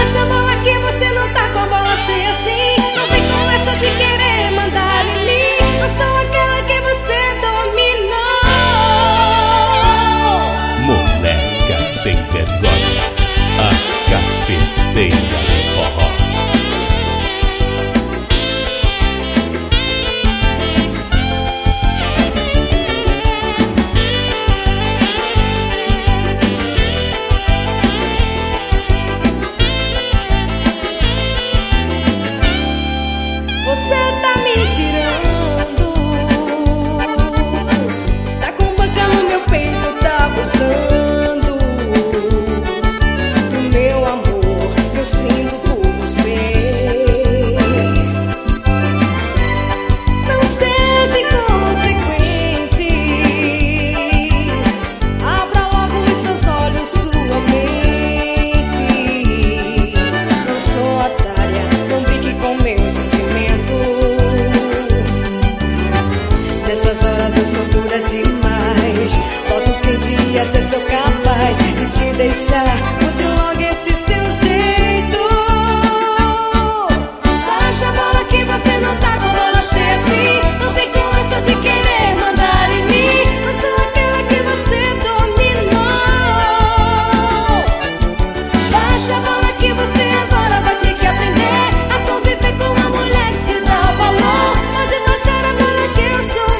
Baixa a bola que você não tá com a bola cheia assim. Não vem com essa de querer mandar em mim. Eu sou aquela que você dominou. Moleca sem vergonha, a caceteira do forró. Você tá me tirando, tá com banca no meu peito, tá abusando do meu amor que eu sinto por você. Não seja inconsequente, abra logo os seus olhos, sua mente. Não sou otária, não brinque com meu sentimento. Nessas horas eu sou dura demais, boto quente e até sou capaz de te deixar. Mude logo esse seu jeito. Baixa a bola que você não tá com a bola cheia assim. Não vem com essa de querer mandar em mim. Eu sou aquela que você dominou. Baixa a bola que você agora vai ter que aprender a conviver com uma mulher que se dá valor. Pode baixar a bola que eu sou.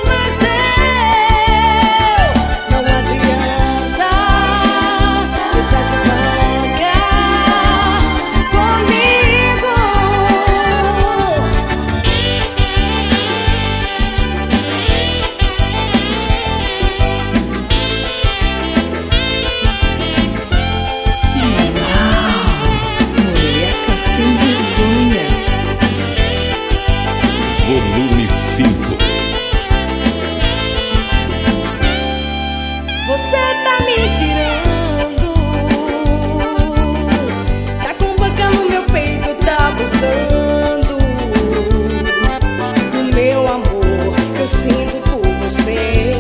Volume 5. Você tá me tirando, tá com banca no meu peito, tá abusando do meu amor que eu sinto por você.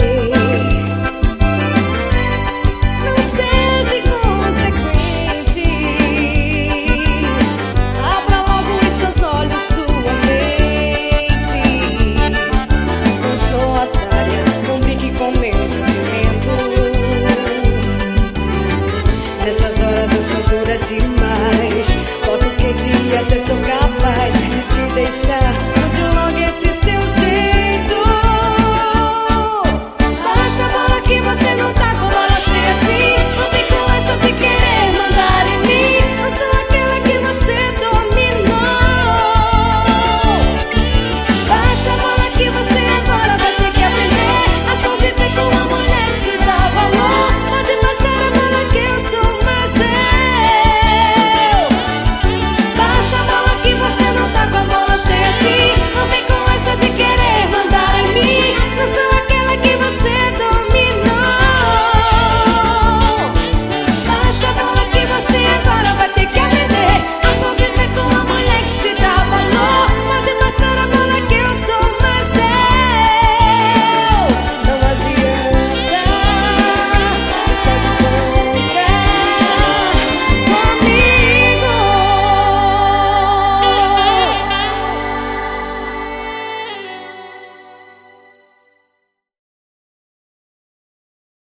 Não seja inconsequente, abra logo os seus olhos, sua mente. Não sou otária, não brinque com meu sentimento. Nessas horas eu sou dura demais, boto quente e até sou capaz de te deixar.